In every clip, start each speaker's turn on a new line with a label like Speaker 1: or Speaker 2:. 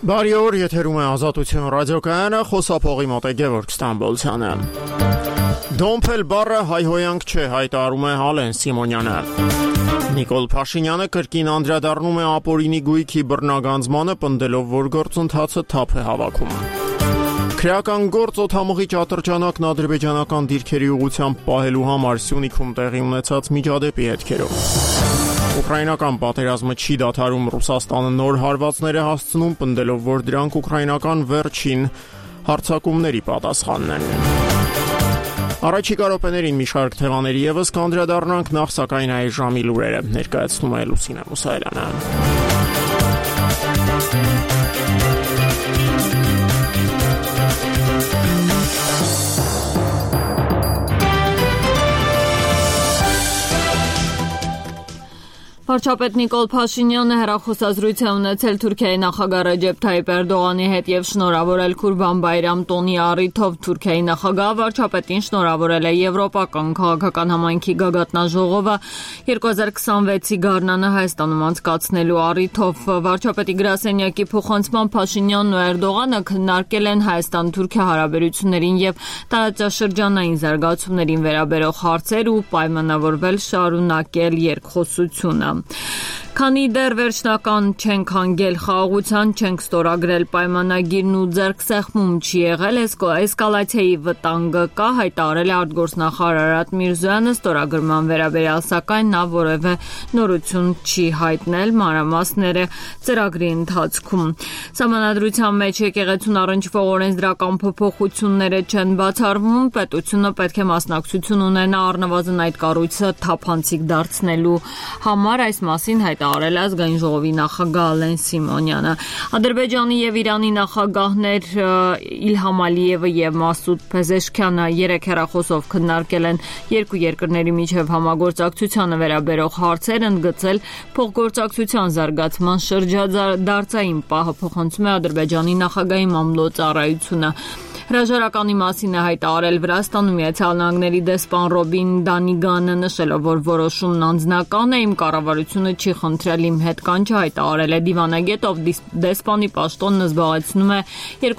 Speaker 1: Բարի օր, եթերում է Ազատություն ռադիոկայանը, խոսափողի մոտ է Գևորգ Ստամբոլցյանը։ Դոմփել բառը հայհոյանք չէ, հայտարարում է Ալեն Սիմոնյանը։ Նիկոլ Փաշինյանը կրկին անդրադառնում է ապօրինի գույքի բռնագանձմանը, պնդելով, որ գործընթացը թափ է հավաքում։ Քրեական գործ օդամղի ճատրճանակն ադրբեջանական դիրքերի ուղղությամբ պահելու համար Սյունիքում տեղի ունեցած միջադեպի հետքերով։ Ուկրաինական պատերազմը չի դադարում, Ռուսաստանը նոր հարվածներ է հասցնում, պնդելով, որ դրանք ուկրաինական վերջին հարձակումների պատասխանն են։ Առաջիկա րոպեներին մի շարք թեմաների ևս կանդրադառնանք, նախ սակայն այս ժամի լուրերը ներկայացնում է Լուսինե Մուսայելյանը։
Speaker 2: Վարչապետ Նիկոլ Փաշինյանը հեռախոսազրույց է ունեցել Թուրքիայի նախագահ Ռեջեփ Թայիպ Էրդողանի հետ եւ շնորհավորել Քուրբան Բայրամ տոնի առիթով Թուրքիայի նախագահ վարչապետին շնորհավորել է Եվրոպական քաղաքական համայնքի գագաթնաժողովը 2026-ի գարնանը Հայաստանում անցկացնելու առիթով։ Վարչապետի գրասենյակի փոխանցման Փաշինյանն ու Էրդողանը քննարկել են Հայաստան-Թուրքիա հարաբերություններին եւ տարածաշրջանային զարգացումներին վերաբերող հարցեր ու պայմանավորվել շարունակել երկխոսությունը։ Քանի դեռ վերջնական չենք հանգել խաղաղության, չենք ստորագրել պայմանագիրն ու ձեռքսեղմում չի եղել, էսկալացիայի վտանգը կա, հայտարարել է արտգործնախարար Արարատ Միրզոյանը, ստորագրման վերաբերյալ սակայն նա որևէ նորություն չի հայտնել, մանրամասները ծրագրի ընթացքում։ Սահմանադրության մեջ եկեղեցուն առնչվող օրենսդրական փոփոխությունները չեն բացառվում, պետությունը պետք է մասնակցություն ունենա առնվազն այդ կառույցը թափանցիկ դարձնելու համար, այս մասին հայտարարել է ազգային ժողովի նախագահ Ալեն Սիմոնյանը։ Ադրբեջանի եւ Իրանի նախագահներ Իլհամ Ալիևը եւ Մասուդ Փեզեշքյանը երեք հեռախոսով քննարկել են երկու երկրների միջև համագործակցությանը վերաբերող հարցեր, ընդգծել փոխգործակցության զարգացման շրջադարձային պահը, փոխանցում է Ադրբեջանի նախագահի մամլո ծառայությունը։ Հրաժարականի մասին է հայտարարել Վրաստանում Միացյալ Նահանգների դեսպան Ռոբին Դանիգանը, նշելով, որ որոշումն անձնական է, իմ կառավարությունը չի խնդրել իմ հետ կանչը, հայտարարել է դիվանագետ, ով դեսպանի պաշտոնն զբաղեցնում է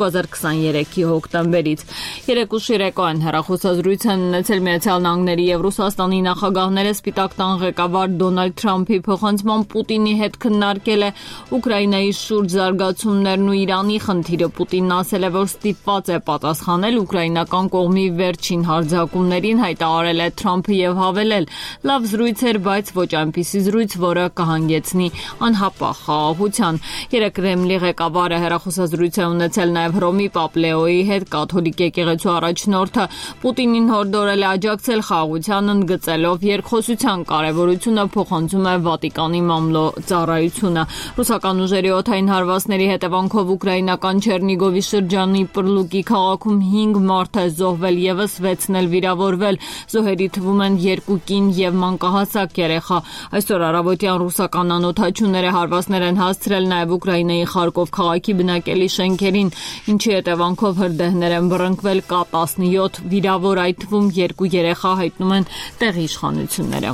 Speaker 2: 2023-ի հոկտեմբերից։ Երեկ ուշ երեկոյան հեռախոսազրույց են ունեցել Միացյալ Նահանգների եւ Ռուսաստանի նախագահները, Սպիտակ տան ղեկավար Դոնալդ Թրամփի փոխանցման Պուտինի հետ քննարկել է Ուկրաինայի շուրջ զարգացումներն ու Իրանի խնդիրը։ Պուտինն ասել է, որ ստիպված է պատասխանել ուկրաինական կողմի վերջին հարձակումներին, հայտարարել է Թրամփը եւ հավելել. լավ զրույց էր, բայց ոչ այնպիսի զրույց, որը կհանգեցնի անհապաղ խաղաղության։ Երեկ Կրեմլի ղեկավարը հեռախոսազրույց է ունեցել նաեւ Հռոմի Պապ Լեոյի հետ, կաթոլիկ եկեղեցու առաջնորդը Պուտինին հորդորել է աջակցել խաղաղությանն, ընդգծելով երկխոսության կարեւորությունը, փոխանցում է Վատիկանի մամլո ծառայությունը։ Ռուսական ուժերի օդային հարվածների հետևանքով ուկրաինական Չերնիգովի շրջանի Պրլուկի քաղաքում 5 մարդ է զոհվել, եւս 6-ն էլ վիրավորվել։ Զոհերի թվում են 2 կին եւ մանկահասակ երեխա։ Այսօր առավոտյան ռուսական անօդաչուները հարվածներ են հասցրել նաեւ Ուկրաինայի Խարկով քաղաքի բնակելի շենքերին, ինչի հետևանքով հրդեհներ են բռնկվել, կա 17 վիրավոր, այդ թվում 2 երեխա, հայտնում են տեղի իշխանությունները։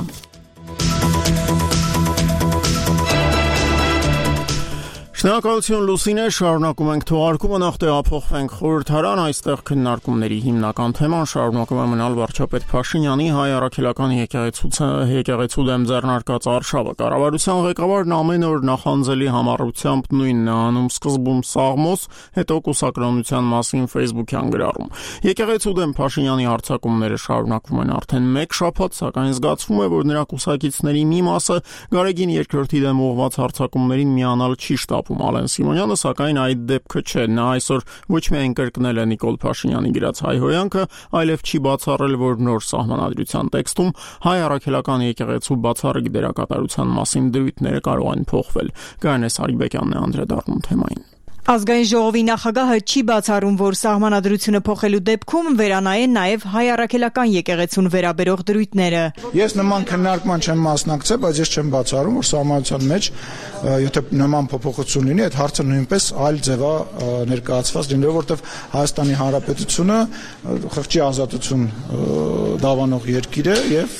Speaker 1: Շնորհակալություն Լուսինե, շարունակում ենք թողարկումը, նախ տեղափոխվենք խորհրդարան, այստեղ քննարկումների հիմնական թեման շարունակում է մնալ վարչապետ Փաշինյանի հայ առաքելական եկեղեցու դեմ ձեռնարկած արշավը։ Կառավարության ղեկավարն ամեն օր նախանձելի համառությամբ նույնն է անում, սկզբում սաղմոս, հետո կուսակրոնության մասին Facebook-յան գրառում։ Եկեղեցու դեմ Փաշինյանի հարձակումները շարունակվում են արդեն 1 շաբաթ, սակայն զգացվում է, որ նրա կուսակիցների մի մասը Գարեգին II դեմ ուղղված հարձակումներին միանալ չի շտապում։ Ալեն Սիմոնյանը, սակայն այդ դեպքը չէ, նա այսօր ոչ միայն կրկնել է Նիկոլ Փաշինյանի գրած հայհոյանքը, այլև չի բացառել, որ նոր սահմանադրության տեքստում հայ առաքելական եկեղեցու բացառիկ դերակատարության մասին դրույթները կարող են փոխվել։ Գայանե Սարիբեկյանն է անդրադառնում թեմային։
Speaker 3: Ազգային ժողովի նախագահը չի բացառում, որ սահմանադրությունը փոխելու դեպքում վերանայեն նաև հայ առաքելական եկեղեցուն վերաբերող դրույթները։
Speaker 4: Ես նման քննարկման չեմ մասնակցել, բայց ես չեմ բացառում, որ սահմանադրության մեջ եթե նման փոփոխություն լինի, այդ հարցը նույնպես այլ ձևա ներկայացված լինի, որովհետև Հայաստանի Հանրապետությունը խղճի ազատություն դավանող երկիր է եւ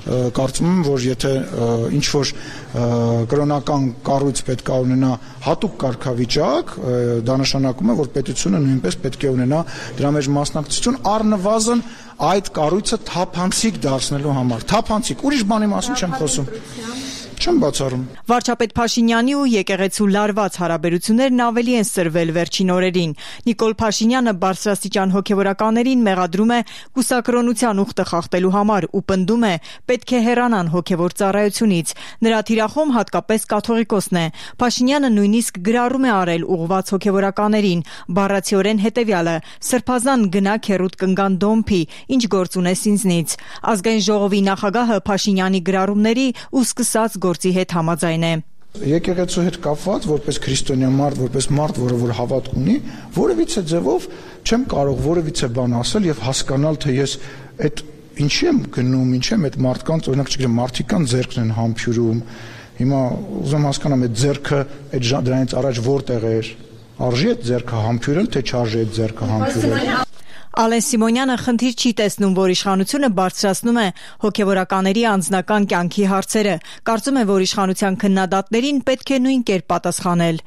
Speaker 4: կարծում եմ, որ եթե ինչ որ կրոնական կառույց պետք է ունենա հատուկ կարգավիճակ, դա նշանակում է, որ պետությունը նույնպես պետք է ունենա դրա մեջ մասնակցություն, առնվազն այդ կառույցը թափանցիկ դարձնելու համար։ Թափանցիկ, ուրիշ բանի մասին չեմ խոսում։ Չեմ բացառում։
Speaker 3: Վարչապետ Փաշինյանի ու եկեղեցու լարված հարաբերություններն ավելի են սրվել վերջին օրերին։ Նիկոլ Փաշինյանը բարձրաստիճան հոգևորականներին մեղադրում է կուսակրոնության ուխտը խախտելու համար ու պնդում է պետք է հեռանան հոգևոր ծառայությունից։ Նրա թիրախում հատկապես կաթողիկոսն է։ Փաշինյանը նույնիսկ գրառում է արել ուղղված հոգևորականներին, բառացիորեն հետևյալը՝ սրբազան գնա քերուտ կնգան դոմփի, ինչ գործ ունես ինձնից։ Ազգային ժողովի նախագահը Փաշինյանի գրառումների ու սկսած գործի հետ համաձայն է։
Speaker 4: Եկեղեցու հետ կապված, որպես քրիստոնյա մարդ, որպես մարդ, որը հավատ ունի, որևիցե ձևով չեմ կարող որևիցե բան ասել եւ հասկանալ, թե ես այդ ինչի եմ գնում, ինչ եմ այդ մարդկանց, օրինակ չգիտեմ, մարդիկան ձեռքն են համբյուրում։ Հիմա ուզում հասկանամ այդ ձեռքը այդ դրանից առաջ որտեղ էր։ Արժի այդ ձեռքը համբյուրել, թե չարժի այդ ձեռքը համբյուրել։
Speaker 3: Ալեն Սիմոնյանը խնդիր չի տեսնում, որ իշխանությունը բարձրացնում է հոգևորականների անձնական կյանքի հարցերը։ Կարծում է, որ իշխանության քննադատներին պետք է նույն կերպ պատասխանել։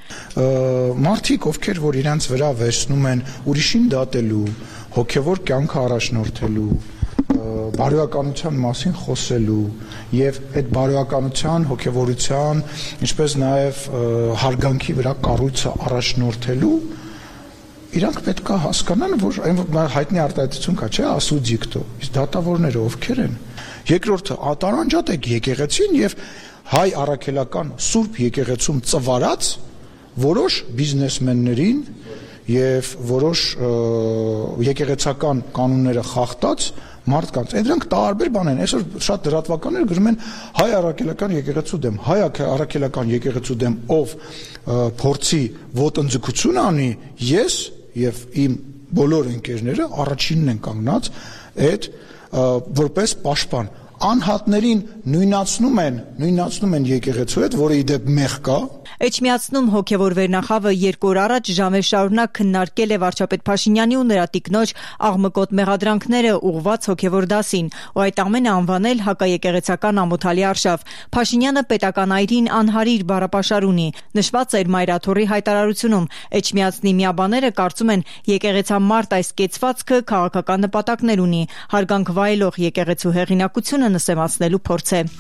Speaker 4: Մարդիկ, ովքեր որ իրենց վրա վերցնում են ուրիշին դատելու, հոգևոր կյանքը առաջնորդելու, բարոյականության մասին խոսելու եւ այդ բարոյականության, հոգևորության, ինչպես նաեւ հարգանքի վրա կառույցը առաջնորդելու, իրանք պետք է հասկանան, որ հայտնի արտահայտություն կա, չէ, ասուդիկտո, իսկ դատավորները ովքեր են։ Երկրորդը, տարանջատեք եկեղեցին եւ հայ առաքելական սուրբ եկեղեցում ծվարած որոշ բիզնեսմեններին եւ որոշ եկեղեցական կանոնները խախտած մարդկանց։ Դրանք տարբեր բան են։ Այսօր շատ լրատվականներ գրում են հայ առաքելական եկեղեցու դեմ, հայ առաքելական եկեղեցու դեմ ով փորձի ոտնձգություն անի, ես եւ իմ բոլոր ընկերները առաջինն են կանգնած այդ որպես պաշտպան անհատներին նույնացնում են եկեղեցու հետ, որը իդեպ մեղ կա։
Speaker 3: Էջմիածնում հոգևոր վերնախավը 2 օր առաջ ժամեր շարունակ քննարկել է վարչապետ Փաշինյանի ու նրա տիկնոջ աղմկոտ մեղադրանքները ուղղված հոգևոր դասին ու այդ ամենը անվանել հակաեկեղեցական ամոթալի արշավ։ Փաշինյանը պետական այրին անհարիր բառապաշար ունի։ Նշված էր Մայրաթորի հայտարարությունում։ Էջմիածնի միաբաները կարծում են եկեղեցամարտ այս կեցվածքը քաղաքական նպատակներ ունի։ Հարգանք վայելող եկեղեցու հեղինակությունը նսեմացնելու փորձ է։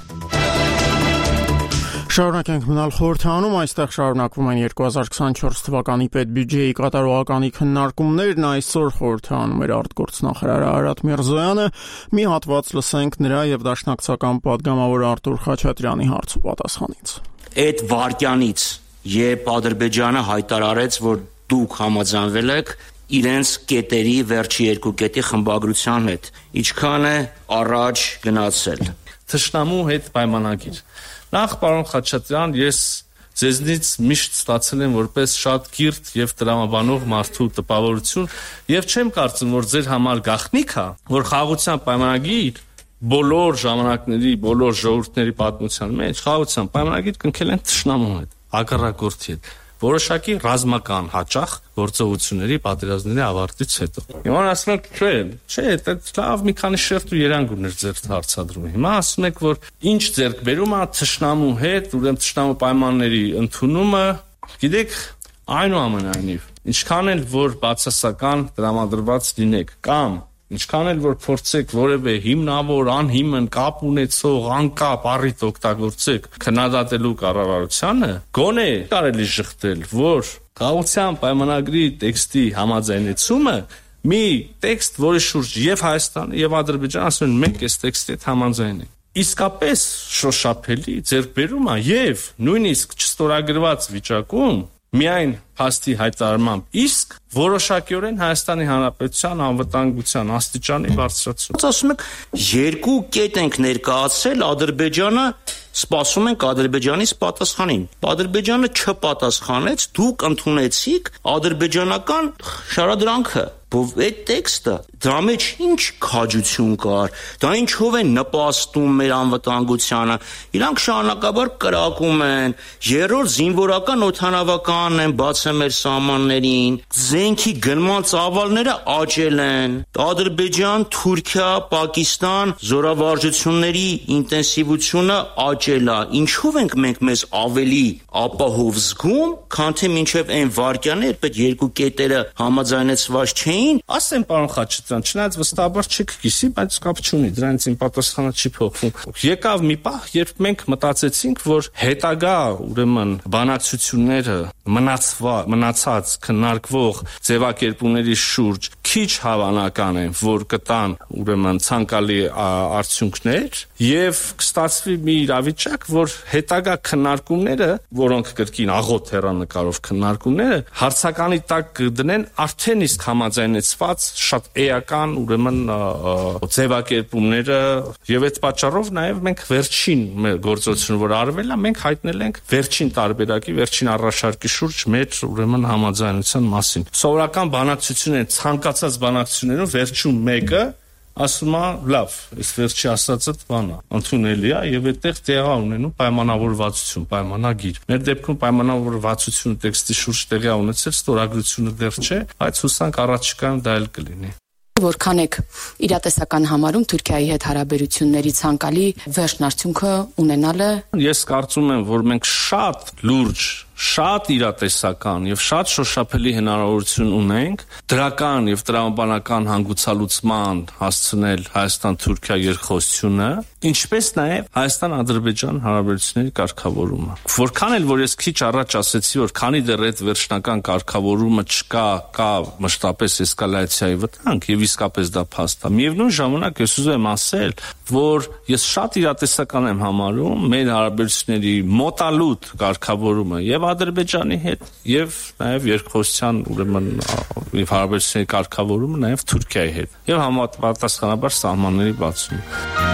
Speaker 1: Շարունակենք մնալ խորհրդանում, այստեղ շարունակվում են 2024 թվականի պետբյուջեի կատարողականի քննարկումներն, այսօր խորհրդանում էր արտգործնախարար Արարատ Միրզոյանը, մի հատված լսենք նրա եւ դաշնակցական պատգամավոր Արտուր Խաչատրյանի հարց ու պատասխանից։
Speaker 5: Այդ վարկյանից, երբ Ադրբեջանը հայտարարեց, որ դուք համաձայնվել եք իրենց կետերի վերջի 2 կետի խմբագրության հետ, ինչքան է առաջ գնացել։
Speaker 6: Թշնամու հետ պայմանագիր։ Նախ պարոն Խաչատրյան, ես ձեզնից միշտ ստացել եմ որպես շատ կիրթ եւ տրամաբանող մարդու տպավորություն եւ չեմ կարծում, որ ձեր համար գաղտնիք է, որ խաղաղության պայմանագիր բոլոր ժամանակների, բոլոր ժողովուրդների պատմության մեջ խաղաղության պայմանագիր կնքել են թշնամու հետ, հակառակորդի հետ, որոշակի ռազմական հաճախ գործողությունների պատերազմների ավարտից հետո։ Հիմա ասում եք, չէ, դա լավ մի քանի շերտ ու երանգ ուներ ձեր հարցադրումը։ Հիմա ասում եք, որ ինչ ձեռք բերում է թշնամու հետ, ուրեմն թշնամու պայմանների ընդունումը, գիտեք, այնուամենայնիվ, ինչքան էլ որ բացասական տրամադրված լինեք կամ ինչքան էլ որ փորձեք որևէ հիմնավոր, անհիմն կապ ունեցող, անկապ առիթ օգտագործեք քննադատելու կառավարությանը, գոնե կարելի շղթել, որ խաղաղության պայմանագրի տեքստի համաձայնեցումը մի տեքստ, որի շուրջ եւ Հայաստանը եւ Ադրբեջանը ասում են մենք այս տեքստի հետ համաձայն ենք։ Իսկապես շոշափելի ձեռքբերում է եւ նույնիսկ չստորագրված վիճակում միայն փաստի հայտարարմամբ իսկ որոշակիորեն Հայաստանի Հանրապետության անվտանգության աստիճանի բարձրացում։
Speaker 5: Ասում եք 2 կետ ենք ներկայացրել, Ադրբեջանը սպասում ենք Ադրբեջանից պատասխանին։ Ադրբեջանը չպատասխանեց, դուք ընդունեցիք ադրբեջանական շարադրանքը։ Այդ տեքստը դրա մեջ ինչ քաջություն կար, դա ինչով է նպաստում մեր անվտանգությանը։ Իրանք շարունակաբար կրակում են, երրորդ զինվորական օդանավականն են բացել մեր սահմաններին, զենքի գնման ծավալները աճել են, Ադրբեջան, Թուրքիա, Պակիստան զորավարժությունների ինտենսիվությունը աճել է։ Ինչով ենք մենք մեզ ավելի ապահով զգում, քան թե մինչև այն վարկյանը, երբ այդ երկու կետերը համաձայնեցված չէին։
Speaker 6: Ասեմ, պարոն Խաչատրյան, չնայած վստահաբար չեք կիսի, բայց կապ չունի, դրանից իմ պատասխանը չի փոխվում։ Եկավ մի պահ, երբ մենք մտածեցինք, որ հետագա, ուրեմն, բանակցությունները մնացած քննարկվող ձևակերպումների շուրջ քիչ հավանական են, որ կտան, ուրեմն, ցանկալի արդյունքներ, եւ կստացվի մի իրավիճակ, որ հետագա քննարկումները, որոնք կրկին աղոտ հեռանկարով քննարկումները, հարցականի տակ կդնեն արդեն իսկ համաձայնեցված շատ էական, ուրեմն, ձևակերպումները, եւ այդ պատճառով նաեւ մենք վերջին մեր գործողությունը, որ արվել է, մենք հայտնել ենք վերջին տարբերակի, վերջին առաջարկի շուրջ մեր, ուրեմն, համաձայնության մասին։ Սովորական բանակցությունները, ցանկացած բանակցություններում վերջում մեկը ասում է, լավ, այս վերջի ասածը բան է, ընդունելի է եւ այդտեղ տեղա ունենում պայմանավորվածություն, պայմանագիր։ Մեր դեպքում պայմանավորվածությունը տեքստի շուրջ տեղի ունեցել, ստորագրությունը դեռ չէ, բայց հուսանք առաջիկայում դա էլ կլինի։
Speaker 7: Որքան եք իրատեսական համարում Թուրքիայի հետ հարաբերությունների ցանկալի վերջնարդյունքը ունենալը։
Speaker 6: Ես կարծում եմ, որ մենք շատ լուրջ, շատ իրատեսական եւ շատ շոշափելի հնարավորություն ունենք դրական եւ տրամաբանական հանգուցալուծման հասցնել Հայաստան-Թուրքիա երկխոսությունը, ինչպես նաեւ Հայաստան-Ադրբեջան հարաբերությունների կարգավորումը։ Որքան էլ որ ես քիչ առաջ ասեցի, որ քանի դեռ այդ վերջնական կարգավորումը չկա, կա մշտապես էսկալացիայի վտանգ եւ իսկապես դա փաստ է։ Միևնույն ժամանակ ես ուզում եմ ասել, որ ես շատ իրատեսական եմ համարում մեր հարաբերությունների մոտալուտ կարգավորումը եւ Ադրբեջանի հետ եւ նաեւ երկխոսության, ուրեմն, հարաբերությունների կարգավորումը նաեւ Թուրքիայի հետ եւ համապատասխանաբար սահմանների բացումը։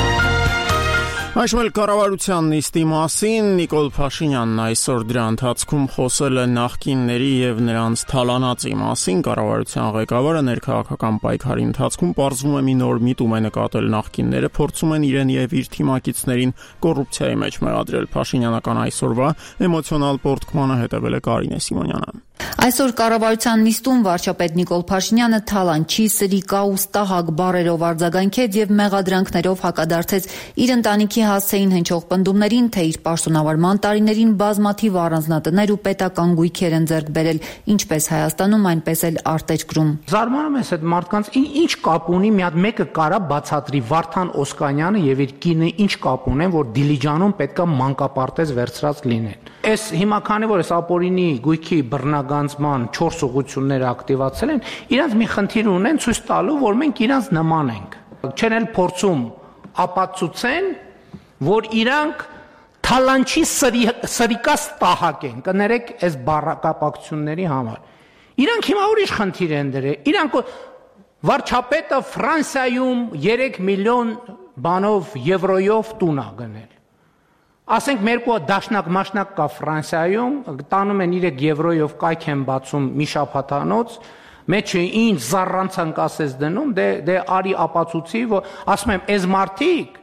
Speaker 1: Այժմ էլ կառավարության նիստի մասին Նիկոլ Փաշինյանն այսօր դրա ընթացքում խոսել է նախկինների եւ նրանց թալանածի մասին։ Կառավարության ղեկավարը ներքաղաքական պայքարի ընթացքում պարզվում է մի նոր միտում է նկատել նախկինները, փորձում են իրեն եւ իր թիմակիցներին կոռուպցիայի մեջ մեղադրել։ Փաշինյանական այսօրվա էմոցիոնալ պորտկմանը հետևել է Կարինե Սիմոնյանը։
Speaker 2: Այսօր կառավարության նիստում վարչապետ Նիկոլ Փաշինյանը թալանչի, սրիկա ու ստահակ բառերով արձագանքեց եւ մեղադրանքներով հակադարձեց իր ընտանիքի հասցեին հնչող պնդումներին, թե իր պաշտոնավարման տարիներին բազմաթիվ առանձնատներ ու պետական գույքեր են ձեռք բերել ինչպես Հայաստանում, այնպես էլ արտերկրում։
Speaker 8: Զարմանում ես այդ մարդկանց ինչ կապ ունի, մի հատ մեկը կարա բացատրի Վարդան Օսկանյանը եւ իր կինը ինչ կապ ունեն, որ Դիլիջանում պետքա մանկապարտեզ վերցրած լինեն։ Այս հիմա քանի որ այս ապօրինի գույքի բռնագանձման 4 ուղղությունները ակտիվացել են, իրանց մի խնդիր ունեն ցույց տալու, որ մենք իրանց նման ենք։ Չեն էլ փորձում ապացուցեն, որ իրանք թալանչի սրիկա ստահակ են, կներեք այս բառակապակցությունների համար։ Իրանք հիմա ուրիշ խնդիր են դրել։ Իրանք վարչապետը Ֆրանսիայում 3 միլիոն բանով եվրոյով տուն է գնել։ Ասենք մերկու դաշնակ մաշնակ կա Ֆրանսիայում, տանում են 3 եվրոյով կայք են բացում մի շաբաթանոց, մեջը ինչ զառանցանք ասես դնում, դե արի ապացուցի, որ ասում եմ, այս մարդիկ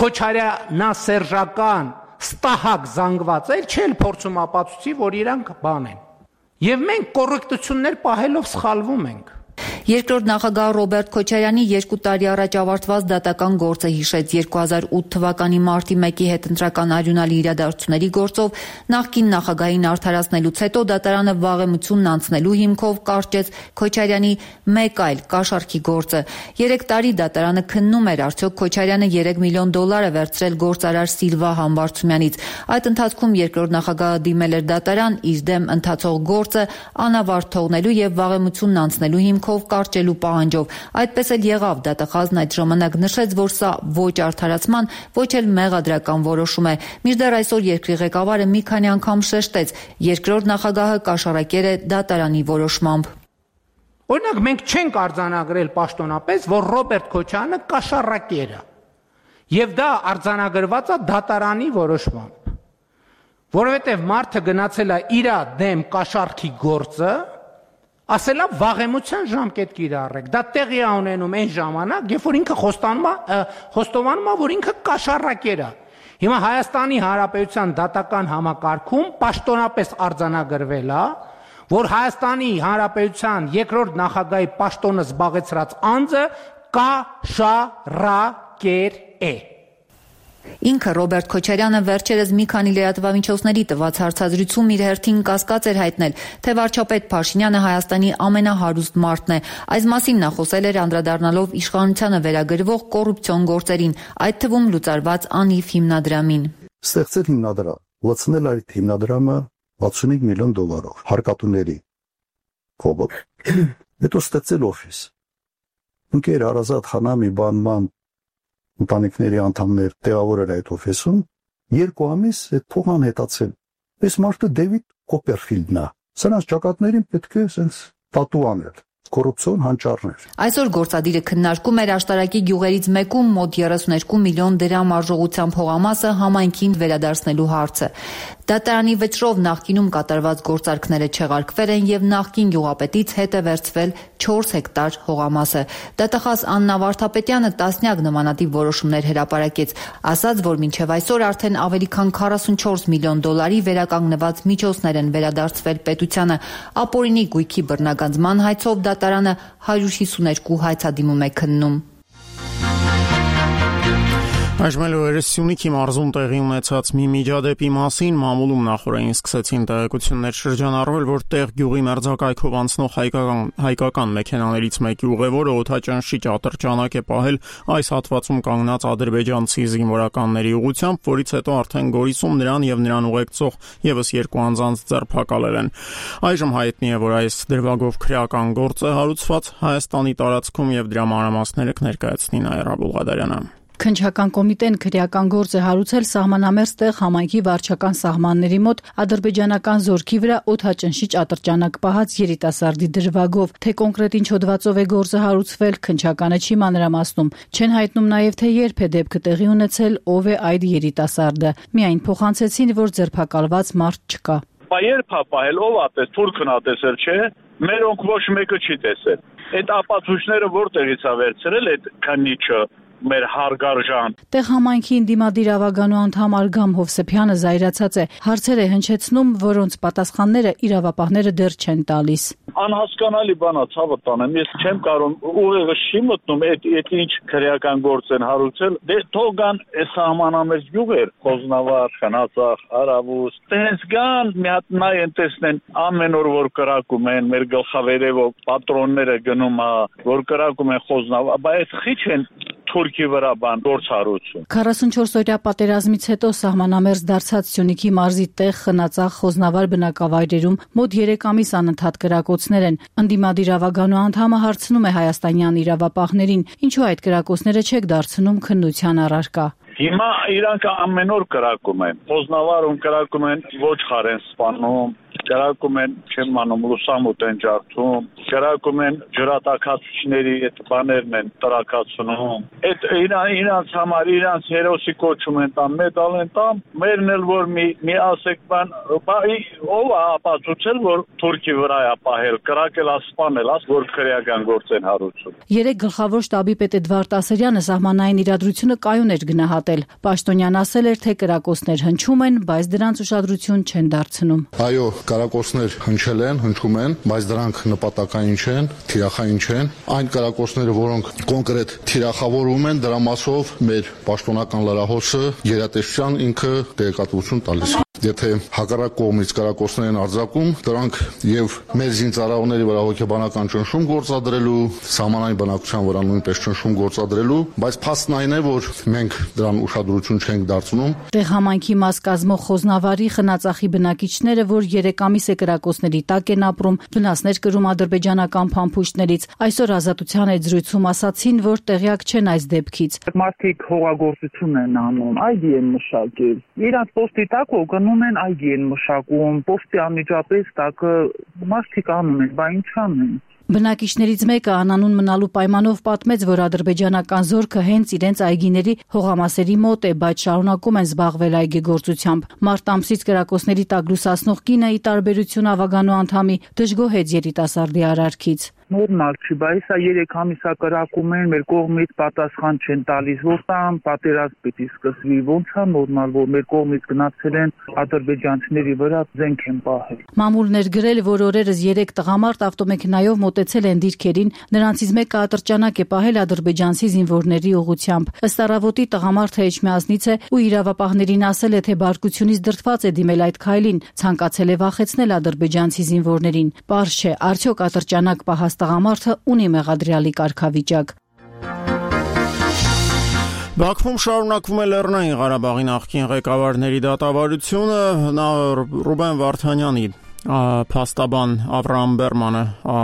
Speaker 8: քոչարյանասերժական ստահակ զանգված էլ չեն փորձում ապացուցի, որ իրանք բան են։ Եվ մենք կոռեկտություններ պահելով սխալվում ենք։
Speaker 2: Երկրորդ նախագահ Ռոբերտ Քոչարյանի 2 տարի առաջ ավարտված դատական գործը հիշեց 2008 թվականի մարտի 1-ի հետընտրական արյունալի իրադարձությունների գործով նախկին նախագահին արդարացնելուց հետո դատարանը վաղեմությունն անցնելու հիմքով կարճեց Քոչարյանի մեկ այլ կաշառքի գործը։ 3 տարի դատարանը քննում էր արդյոք Քոչարյանը $3 միլիոն վերցրել գործարար Սիլվա Համբարձումյանից։ Այդ ընթացքում երկրորդ նախագահը դիմել էր դատարան իր դեմ ընթացող գործը անավարտ թողնելու եւ վաղեմությունն անցնելու հիմքով կարճելու պահանջով։ Այդպես էլ եղավ, դատախազն այդ ժամանակ նշեց, որ սա ոչ արդարացման, ոչ էլ մեղադրական որոշում է։ Մինչդեռ այսօր երկրի ղեկավարը մի քանի անգամ շեշտեց, երկրորդ նախագահը կաշառակեր է դատարանի որոշմամբ։
Speaker 8: Օրինակ մենք չենք արձանագրել պաշտոնապես, որ Ռոբերտ Քոչարյանը կաշառակեր է։ Եվ դա արձանագրված է դատարանի որոշմամբ։ Որովհետև մարդը գնացել է իր դեմ կաշառքի գործը, ասելա վաղեմության ժամկետ կիրառեք։ Դա տեղի է ունենում այն ժամանակ, երբ որ ինքը խոստովանում է, որ ինքը կաշառակեր է։ Հիմա Հայաստանի Հանրապետության դատական համակարգում պաշտոնապես արձանագրվել է, որ Հայաստանի Հանրապետության երկրորդ նախագահի պաշտոնը զբաղեցրած անձը կաշառակեր է։
Speaker 9: Ինքը Ռոբերտ Քոչարյանը վերջերս մի քանի լրատվամիջոցների տված հարցազրույցում իր հերթին կասկած էր հայտնել, թե վարչապետ Փաշինյանը Հայաստանի ամենահարուստ մարդն է։ Այս մասին նա խոսել էր անդրադառնալով իշխանությանը վերագրվող կոռուպցիոն գործերին, այդ թվում լուծարված անիվ հիմնադրամին։
Speaker 10: Ստեղծել հիմնադրամ, լցնել այդ հիմնադրամը 65 միլիոն դոլարով հարկատուների կողմից։ Հետո ստեղծել օֆիս։ Ընկեր Արազատ Խանամի բանման ընտանիքների անդամներ տեղավորել այդ օֆիսում, 2 ամիս այդ փողն անհետացել։ Այս մարդը Դեվիդ Կոպերֆիլդն է։ Սրանց ճակատներին պետք է sense տատու անել։ Կոռուպցիոն հանճարներ։
Speaker 9: Այսօր գործադիրը քննարկում էր աշտարակի գյուղերից մեկում մոտ 32 միլիոն դրամ արժողությամբ հողամասը համայնքին վերադարձնելու հարցը։ Դատարանի վճռով նախկինում կատարված գործարքները չեղարկվել են եւ նախկին գյուղապետից հետ է վերցվել 4 հեկտար հողամասը։ Դատախազ Աննա Վարդապետյանը տասնյակ նմանատիպ որոշումներ հրապարակեց, ասաց, որ մինչև այսօր արդեն ավելի քան 44 միլիոն դոլարի վերականգնված միջոցներ են վերադարձվել պետությանը։ Ապօրինի գույքի բռնագանձման հայցով դատարանը 152 հայցադիմում է քննում։
Speaker 1: Այժմելով Սյունիքի մարզում տեղի ունեցած մի միջադեպի մասին մամուլում նախորդին սկսեցին տեղեկություններ շրջանառվել, որ տեղ գյուղի մերձակայքով անցնող հայկական մեքենաներից մեկի ուղևորը օդաճանշիչ ատրճանակ է պահել այս հատվածում կանգնած ադրբեջանցի զինվորականների ուղղությամբ, որից հետո արդեն Գորիսում նրան եւ նրան ուղեկցող եւս 2 անձանց ձերբակալել են։ Այժմ հայտնի է, որ այս դրվագով քրեական գործ է հարուցված Հայաստանի տարածքում եւ դրա մանրամասները կներկայացնի Նաիրա Բուլղադարյանը։
Speaker 11: Քննչական կոմիտեն քրեական գործ է հարուցել սահմանամերձ տեղ համայնքի վարչական սահմանների մոտ ադրբեջանական զորքի վրա օդաճնշիչ ատրճանակ պահած երիտասարդի դրվագով, թե կոնկրետ ինչ հոդվածով է գործը հարուցվել, քննչականը չի մանրամասնում։ Չեն հայտնում նաև, թե երբ է դեպքը տեղի ունեցել, ով է այդ երիտասարդը։ Միայն փոխանցեցին, որ ձերբակալված մարդ չկա։
Speaker 12: Երբ է պահել, ով է տեսել, թուրքն է տեսել, չէ՞։ Մերոնք ոչ մեկը չի տեսել։ Այդ ապացույցները որտեղից է վերցրել այդ քննիչը։ Մեր հարգարժան
Speaker 11: տեղ համայնքի ընդդիմադիր ավագանու անդամ Արգամ Հովսեփյանը զայրացած է, հարցեր է հնչեցնում, որոնց պատասխանները իրավապահները դեռ չեն տալիս։
Speaker 12: Անհասկանալի բան է, ցավը տանեմ, ես չեմ կարող ուղեղը չի մտնում, այդ ինչ քրեական գործ են հարուցել, դե թողան այս սահմանամերձ գյուղեր, Խոզնավար, Խնածախ, Արավուս, տենց գան մի հատ նայեն տեսնեն ամեն օր որ կրակում են, մեր գլխավերևով պատրոնները գնում է, որ կրակում են Խոզնավար, բայց խիչ են Թուրքի վրա բան գործ հարուցում։
Speaker 11: 44-օրյա պատերազմից հետո սահմանամերձ դարձած Սյունիքի մարզի տեղ Խնածախ Խոզնավար բնակավայրերում մոտ 3 ամիս անընդհատ կրակոցներ են։ Ընդդիմադիր ավագանու անդամը հարցնում է հայաստանյան իրավապահներին, ինչու այդ կրակոցները չեք դարձնում քննության առարկա։
Speaker 12: Հիմա իրանք ամեն օր կրակում են։ Խոզնավարում կրակում են ոչխար են սպանում, կրակում են, չեմ անում, լուսամուտ են ջարդում, կրակում են ջրատաքացիչների այդ բաներն են տրակացնում։ Այդ իրանց համար իրանց հերոսի կոչում են տամ, մեդալ են տամ, մերն էլ որ մի ասեք բան, ով է ապացուցել, որ Թուրքի վրա է պահել, կրակել է սպանել, որ քրեական գործ են հարուցում։
Speaker 11: 3 գլխավոր շտաբի պետ Էդվարդ Ասերյանը սահմանային իրադրությունը կայուն էր գնահատել։ Պաշտոնյան ասել էր, թե կրակոցներ հնչում են, բայց դրանց ուշադրություն չեն դարձնում։
Speaker 13: Այո, կրակոցներ հնչել են, հնչում են, բայց դրանք նպատակային չեն, թիրախային չեն։ Այն կրակոցները, որոնք կոնկրետ թիրախավորում են, դրա մասով մեր պաշտոնական լրահոսը գերատեսչության ինքը տեղեկատվություն տալիս։ Եթե հակառակ կողմից կրակոցներ են արձակում, դրանք եւ մեր զինծառայողների վրա հոգեբանական ճնշում գործադրելու, սահմանային բնակության վրա նույնպես ճնշում գործադրելու, բայց փաստն այն է, որ մենք դրան ուշադրություն չենք դարձնում։
Speaker 11: Տեղ համայնքի մաս կազմող Խոզնավարի Խնածախի բնակիչները, որ 3 ամիս է կրակոցների տակ են ապրում, վնասներ կրում ադրբեջանական փամփուշտներից, այսօր Ազատության այդ զրույցում ասացին, որ տեղյակ չեն այս դեպքից։
Speaker 14: Մարդիկ հողագործություն են անում, այգի են մշակել։ Իրանց պոստի տակով գնում են այգի են մշակում, պոստի անմիջապես տակը մարդիկ անում են, բա ինչ անեն։
Speaker 11: Բնակիչներից մեկը անանուն մնալու պայմանով պատմեց, որ ադրբեջանական զորքը հենց իրենց այգիների հողամասերի մոտ է, բայց շարունակում են զբաղվել այգեգործությամբ։ Մարտ ամսից կրակոցների տակ լուսացնող կինը, ի տարբերություն ավագանու անդամի, դժգոհեց երիտասարդի արարքից։
Speaker 14: Նորմալ չի, բայց սա 3 ամիսա կրակում են, մեր կողմից պատասխան չեն տալիս, որտեղ պատերազմ պիտի սկսվի, ոնց է նորմալ, որ մեր կողմից գնացել են ադրբեջանցիների վրա զենք են պահել։
Speaker 11: Մամուլներ գրել, որ օրերս 3 տղամարդ ավտոմեքենայով մոտեցել են դիրքերին, նրանցից մեկը ատրճանակ է պահել ադրբեջանցի զինվորների ուղղությամբ։ Ըստ առավոտի տղամարդը Էջմիածնից է ու իրավապահներին ասել է, թե բարկությունից դրդված է դիմել այդ քայլին, ցանկացել է վախեցնել ադրբեջանցի զինվորներին։ Պարզ չէ, արդյոք ատրճանակ պահած տղամարդը ունի մեղադրյալի կարգավիճակ։
Speaker 1: Բաքվում շարունակվում է Լեռնային Ղարաբաղի նախկին ղեկավարների դատավարությունը, Ռուբեն Վարդանյանի փաստաբան Ավրահամ Բերմանը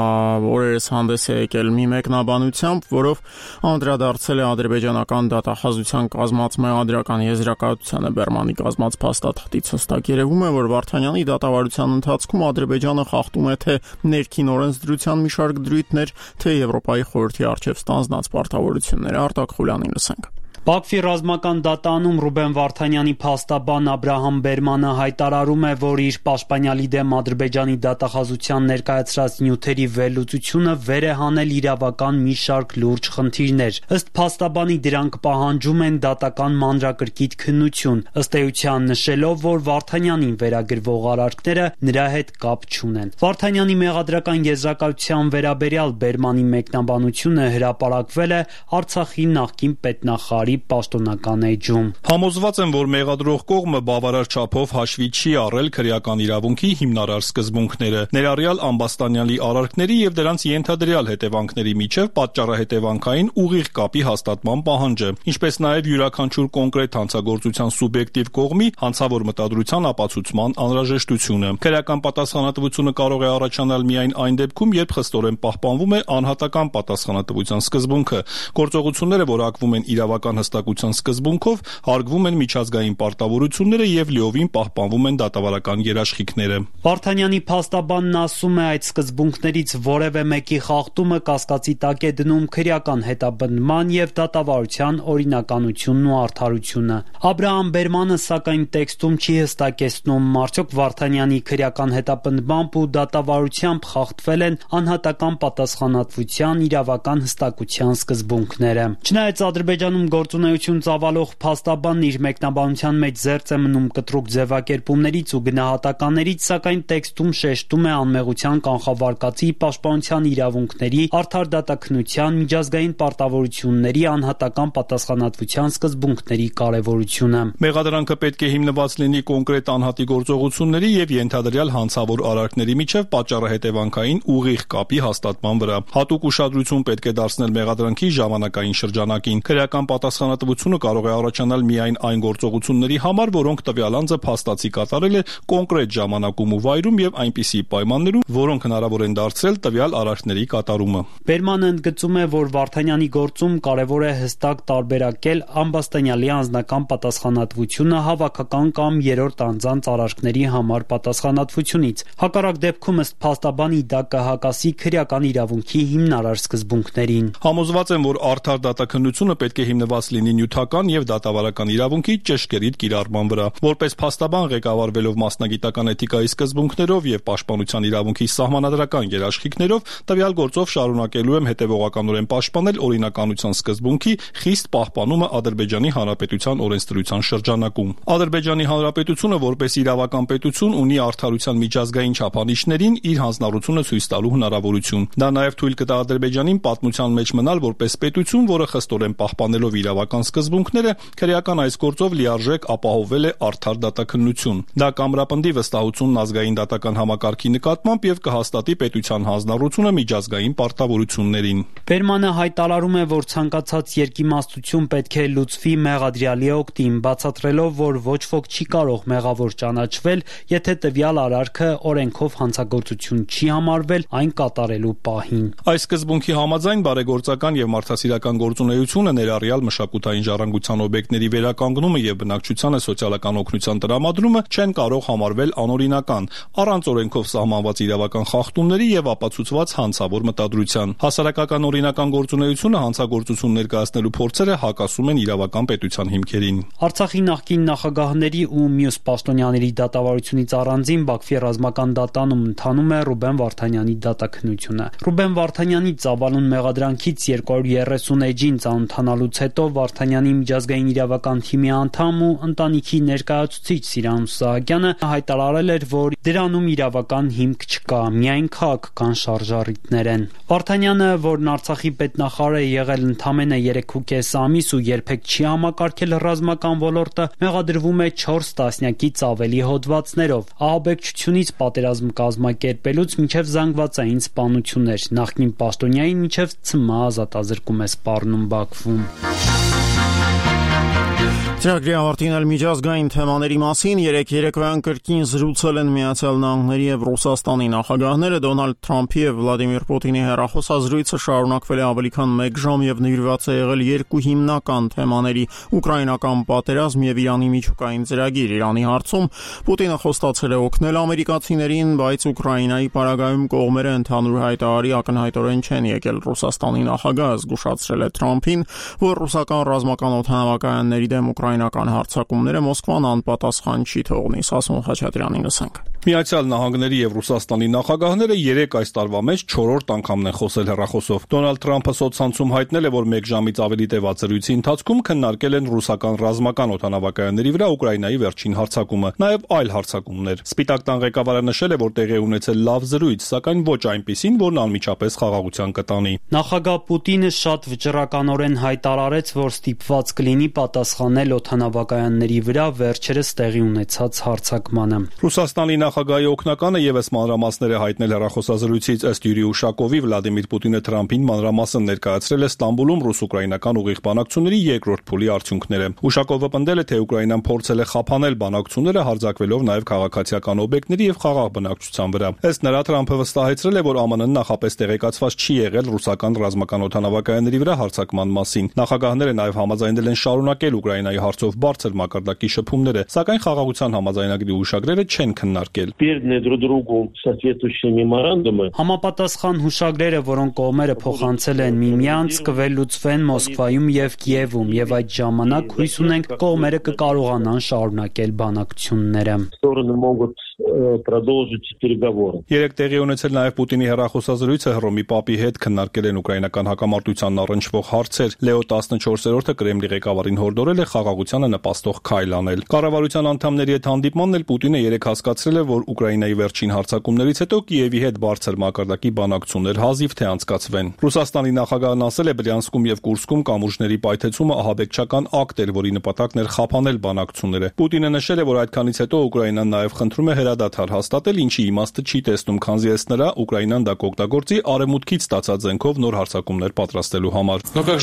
Speaker 1: օրերս հանդես է եկել մի մեկնաբանությամբ, որով անդրադարձել է ադրբեջանական դատախազության կազմած մեղադրական եզրակացությանը։ Բերմանի կազմած փաստաթղթից հստակ երևում է, որ Վարդանյանի դատավարության ընթացքում Ադրբեջանը խախտում է թե ներքին օրենսդրության մի շարք դրույթներ, թե Եվրոպայի խորհրդի առջև ստանձնած պարտավորությունները։ Արտակ Խուլյանին լսենք։
Speaker 15: Բաքվի ռազմական դատանում Ռուբեն Վարդանյանի փաստաբան Աբրահամ Բերմանը հայտարարում է, որ իր պաշտպանյալի դեմ Ադրբեջանի դատախազության ներկայացրած նյութերի վերլուծությունը վեր է հանել իրավական մի շարք լուրջ խնդիրներ։ Ըստ փաստաբանի դրանք պահանջում են դատական մանրակրկիտ քննություն, ըստ էության նշելով, որ Վարդանյանին վերագրվող արարքները նրա հետ կապ չունեն։ Վարդանյանի մեղադրական եզրակացության վերաբերյալ Բերմանի մեկնաբանությունը հրապարակվել է Արցախի նախկին պետնախարարի պաշտոնական էջում։
Speaker 16: Համոզված եմ, որ մեղադրող կողմը բավարար չափով հաշվի չի առել քրեական իրավունքի հիմնարար սկզբունքները, ներառյալ Ամբաստանյանի արարքների եւ դրանց ենթադրյալ հետևանքների միջև պատճառահետևանքային ուղիղ կապի հաստատման պահանջը, ինչպես նաեւ յուրաքանչյուր կոնկրետ հանցագործության սուբյեկտիվ կողմի հանցավոր մտադրության ապացուցման անհրաժեշտությունը։ Քրեական պատասխանատվությունը կարող է առաջանալ միայն այն դեպքում, երբ խստորեն պահպանվում է անհատական պատասխանատվության սկզբունքը, գործողությունները որակվում են իրավական հստակության սկզբունքով, հարգվում են միջազգային պարտավորությունները եւ լիովին պահպանվում են դատավարական երաշխիքները։
Speaker 15: Վարդանյանի փաստաբանն ասում է, այդ սկզբունքներից որևէ մեկի խախտումը կասկածի տակ է դնում քրեական հետապնդման եւ դատավարության օրինականությունն ու արդարությունը։ Աբրահամ Բերմանը սակայն տեքստում չի հստակեցնում, արդյոք Վարդանյանի քրեական հետապնդմամբ ու դատավարությամբ խախտվել են անհատական պատասխանատվության իրավական հստակության սկզբունքները։ Չնայած Ադրբեջանում գործունեություն ծավալող փաստաբանն իր մեկնաբանության մեջ զերծ է մնում կտրուկ ձևակերպումներից ու գնահատականներից, սակայն տեքստում շեշտում է անմեղության կանխավարկածի, պաշտպանության իրավունքների, արդար դատաքննության, միջազգային պարտավորությունների, անհատական պատասխանատվության սկզբունքների կարևորությունը։
Speaker 16: Մեղադրանքը պետք է հիմնված լինի կոնկրետ անհատի գործողությունների եւ ենթադրյալ հանցավոր արարքների միջև պատճառահետևանքային ուղիղ կապի հաստատման վրա։ Հատուկ ուշադրություն պետք է դարձնել մեղադրանքի ժամանակային շրջանակին։ Քրեական պատասխանատվությունը կարող է առաջանալ միայն այն գործողությունների համար, որոնք տվյալ անձը փաստացի կատարել է կոնկրետ ժամանակում ու վայրում եւ այնպիսի պայմաններում, որոնք հնարավոր են դարձրել տվյալ արարքների կատարումը։
Speaker 15: Բերմանը ընդգծում է, որ Վարդանյանի գործում կարևոր է հստակ տարբերակել Ամբաստանյանի անձնական պատասխանատվությունը հավաքական կամ երրորդ անձանց արարքների համար պատասխանատվությունից։ Հակառակ դեպքում ըստ փաստաբանի դա կհակասի քրեական իրավունքի հիմնարար սկզբունքներին։
Speaker 16: Համոզված եմ, որ արդար դատաքննությունը պետք է հիմնված լինի նյութական եւ դատավարական իրավունքի ճշգրիտ կիրառման վրա։ Որպես փաստաբան ղեկավարվելով մասնագիտական էթիկայի սկզբունքներով եւ պաշտպանության իրավունքի սահմանադրական երաշխիքներով, տվյալ գործով շարունակելու եմ հետեւողականորեն պաշտպանել օրինականության սկզբունքի խիստ պահպանումը Ադրբեջանի Հանրապետության օրենսդրության շրջանակում։ Ադրբեջանի Հանրապետությունը որպես իրավական պետություն ունի արդարության միջազգային չափանիշներին իր հանձնառությունը ցույց տալու հնարավորություն։ Դա նաեւ թույլ կտա Ադրբեջանին պատմության մեջ մնալ որպես պետություն, որը խստորեն պահպանելով իրավական սկզբունքները, քրեական այս գործով լիարժեք ապահովել է արդար դատաքննություն։ Դա կամրապնդի վստահությունն ազգային դատական համակարգի նկատմամբ եւ կհաստատի պետության հանձնառությունը միջազգային պարտավորություններին։
Speaker 15: Բերմանը հայտարարում է, որ ցանկացած երկիմաստություն պետք է լուծվի մեղադրյալի օգտին, բացատրելով, որ ոչ ոք չի կարող մեղավոր ճանաչվել, եթե տվյալ արարքը օրենքով հանցագործություն չի համարվել այն կատարելու պահին։
Speaker 16: Այս սկզբունքի համաձայն բարեգործական եւ մարդասիրական գործունեությունը ներառյալ մշակութային մշակութային ժառանգության օբյեկտների վերականգնումը եւ բնակչությանը սոցիալական օգնության տրամադրումը չեն կարող համարվել անօրինական, առանց օրենքով սահմանված իրավական խախտումների եւ ապացուցված հանցավոր մտադրության։ Հասարակական օրինական գործունեությունը հանցագործություն ներկայացնելու փորձերը հակասում են իրավական պետության հիմքերին։
Speaker 15: Արցախի նախկին նախագահների ու մյուս պաշտոնյաների դատավարությունից առանձին Բաքվի ռազմական դատանում ընթանում է Ռուբեն Վարդանյանի դատաքննությունը։ Ռուբեն Վարդանյանի ծավալուն մեղադրանքից 230 էջին ծանոթանալուց հետո Վարդանյանի միջազգային իրավական թիմի անդամ ու ընտանիքի ներկայացուցիչ Սիրանուս Սահակյանը հայտարարել էր, որ դրանում իրավական հիմք չկա, միայն քաղաքական շարժառիթներ են։ Վարդանյանը, որն Արցախի պետնախարար է եղել ընդամենը 3.5 ամիս ու երբեք չի համակարգել ռազմական ոլորտը, մեղադրվում է 4 տասնյակից ավելի հոդվածներով, ահաբեկչությունից պատերազմ կազմակերպելուց մինչև զանգվածային սպանություններ, նախկին պաշտոնյային մինչև ՑՄ ազատազրկում է սպառնում Բաքվում։
Speaker 1: Ծրագրի ավարտին էլ միջազգային թեմաների մասին երեկոյան կրկին զրուցել են Միացյալ Նահանգների եւ Ռուսաստանի նախագահները։ Դոնալդ Թրամփի եւ Վլադիմիր Պուտինի հեռախոսազրույցը շարունակվել է ավելի քան 1 ժամ եւ նվիրված է եղել երկու հիմնական թեմաների՝ ուկրաինական պատերազմ եւ Իրանի միջուկային ծրագիր։ Իրանի հարցում Պուտինը խոստացել է օգնել ամերիկացիներին, բայց Ուկրաինայի պարագայում կողմերը ընդհանուր հայտարարի ակնհայտորեն չեն եկել։ Ռուսաստանի նախագահը զգուշացրել է Թրամփին, որ ռուսական ռազմական օդանավակայանների դեմ ուկրաինական հարձակումները Մոսկվան անպատասխան չի թողնի։ Սասուն Խաչատրյանին լսենք։
Speaker 16: Միացյալ Նահանգների եւ Ռուսաստանի նախագահները 3 այս տարվա մեջ 4-րդ անգամն են խոսել հեռախոսով։ Դոնալդ Թրամփը սոցցանցում հայտնել է, որ 1 ժամից ավելի տևած զրույցի ընթացքում քննարկել են ռուսական ռազմական օդանավակայանների վրա Ուկրաինայի վերջին հարձակումը, նաեւ այլ հարձակումներ։ Սպիտակ տան ղեկավարը նշել է, որ տեղի ունեցել լավ զրույց, սակայն ոչ այնպիսին, որն անմիջապես խաղաղության կտանի։
Speaker 15: Նախագահ Պուտինը շատ վճռականորեն հայտարարեց, որ ստիպված կլինի պատասխանել օդանավակայանների վրա վերջերս տեղի ունեցած հարձակմանը։
Speaker 16: Ռուսաստանի նախագահի օգնականը եւս մանրամասներ է հայտնել հեռախոսազրույցից։ Ըստ Յուրի Ուշակովի, Վլադիմիր Պուտինը Թրամփին մանրամասն ներկայացրել է Ստամբուլում ռուս-ուկրաինական ուղիղ բանակցությունների երկրորդ փուլի արդյունքները։ Ուշակովը պնդել է, թե Ուկրաինան փորձել է խափանել բանակցությունները, հարձակվելով նաեւ քաղաքացիական օբյեկտների եւ խաղաղ բնակչության վրա։ Ըստ նրա, Թրամփը վստահեցրել է, որ ԱՄՆ-ն նախապես տեղեկացված չի եղել ռուսական ռազմական օդանավակայանների վրա հարձակման մասին։ Նախագահները նաեւ համաձայնել են շարունակել Ուկրաինայի հարցով բարձր մակարդակի շփումները, սակայն խաղաղության համաձայնագրի ուշագրերը չեն քննարկել։
Speaker 15: Համապատասխան հուշագրերը, որոնք կողմերը փոխանցել են միմյանց, կվերլուծվեն Մոսկվայում եւ Կիևում, եւ այդ ժամանակ հույս ունենք կողմերը կկարողանան շարունակել բանակցությունները։
Speaker 16: Երեք տեղի ունեցել նաև Պուտինի հեռախոսազրույցը Հռոմի Պապի հետ քննարկել են ուկրաինական հակամարտությանն առնչվող հարցեր։ Լեո 14-րդը Կրեմլի ղեկավարին հորդորել է խաղաղությանը նպաստող քայլ անել։ Կառավարության անդամների հետ հանդիպմանն էլ Պուտինը երեք հասկացրել է, որ Ուկրաինայի վերջին հարձակումներից հետո Կիևի հետ բարձր մակարդակի բանակցություններ հազիվ թե անցկացվեն։ Ռուսաստանի նախագահն ասել է, Բրյանսկում եւ Կուրսկում կամուրջների պայթեցումը ահաբեկչական ակտ էր, որի նպատակն էր խափանել բանակցությունները։ Պուտինը նշել է, որ այդքանից հետո Ուկրաինան նաև խնդրում է հրադադար հաստատել, ինչի իմաստը չի տեսնում, քանզի ըստ նրա Ուկրաինան դա կօգտագործի արևմուտքից ստացած զենքով նոր հարձակումներ պատրաստելու համար։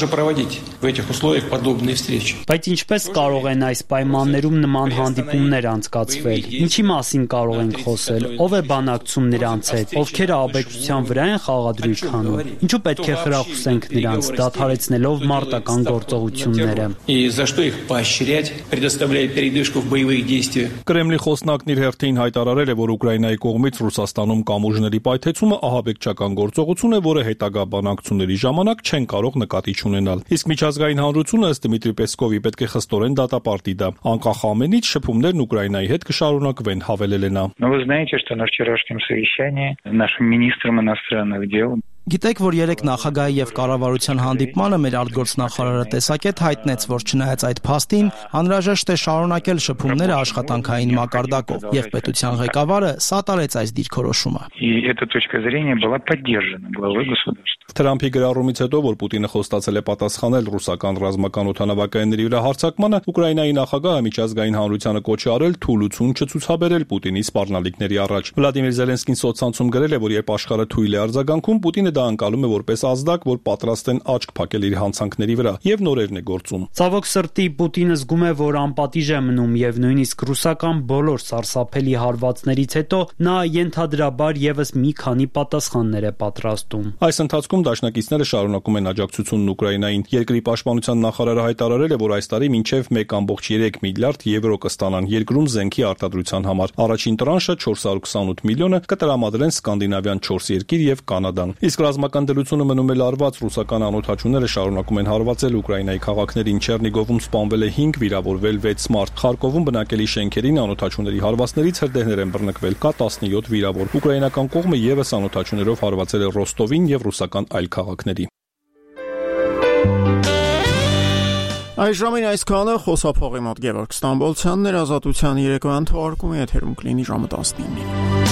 Speaker 15: Բայց ինչպես կարող են այս պայմաններում նման հանդիպումներ անցկացվել։ Ինչի մասին կարող ենք խոսել, ով է բանակցում նրանց հետ, ովքեր ահաբեկչության վրա են խաղադրույք անում։ Ինչու պետք է խրախուսենք նրանց, դադարեցնելով մարտական գործողությունները։
Speaker 16: Կրեմլի խոսնակն իր հերթին հայտարարել է, որ Ուկրաինայի կողմից Ռուսաստանում կամուրջների պայթեցումը ահաբեկչական գործողություն է, որը հետագա բանակցությունների ժամանակ չեն կարող նկատի չունենալ։ Իսկ միջազգային հանրությունը ըստ Դմիտրի Պեսկովի պետք է խստորեն դատապարտի դա։ Անկախ ամենից շփումներն Ուկրաինայի հետ կշարունակվեն, հավելել է նա։
Speaker 17: Գիտեք, որ երեք նախագահի եւ կառավարության հանդիպմանը մեր արտգործնախարարը տեսակետ հայտնեց, որ չնայած այդ փաստին, անհրաժեշտ է շարունակել շփումները աշխատանքային մակարդակով, եւ պետության ղեկավարը սատարեց այս դիրքորոշումը։
Speaker 16: Թրամփի գրառումից հետո, որ Պուտինը խոստացել է պատասխանել ռուսական ռազմական օդանավակայանների վրա հարձակմանը, Ուկրաինայի նախագահը միջազգային հանրությանը կոչ է արել թուլություն չցուցաբերել Պուտինի սպառնալիքների առաջ։ Վլադիմիր Զելենսկին սոցցանցում գրել է, որ երբ աշխարհը թույլ է արձագանքում, Պուտինը դա անցալում է որպես ազդակ, որ պատրաստ են աչք փակել իր հանցանքների վրա եւ նորերն է գործում։
Speaker 15: Ցավոք սրտի Պուտինը զգում է, որ անպատիժ է մնում եւ նույնիսկ ռուսական բոլոր սարսափելի հարվածներից հետո նա ենթադրաբար եւս մի քանի պատասխաններ է պատրաստում։
Speaker 16: Այս ընթացքում դաշնակիցները շարունակում են աջակցությունն Ուկրաինային։ Երկրի պաշտպանության նախարարը հայտարարել է, որ այս տարի մինչև 1.3 միլիարդ եվրո կստանան երկրում զենքի արտադրության համար։ Առաջին տրանշը 428 միլիոնը կտրամադրեն սկանդինավյան 4 երկիր եւ Կանադան։ Իսկ ռազմական դրությունը մնում է լարված, ռուսական անօդաչուները շարունակում են հարվածել Ուկրաինայի քաղաքներին։ Չեռնիգովում սպանվել է 5, վիրավորվել 6 մարդ։ Խարկովում բնակելի շենքերին անօդաչուների հարվածներից հրդեհներ են բռնկվել, կա 17 վիրավոր։ Ուկրաինական կողմը եւս անօդաչուներով հարվածել է Ռոստովին եւ ռուսական այլ քաղաքների։
Speaker 1: Այժմին այսքանը խոսափողի մոտ Գևորգ Ստամբոլցյանն էր, Ազատության երեկոյան թողարկումը եթերում կլինի ժամը 19-ին։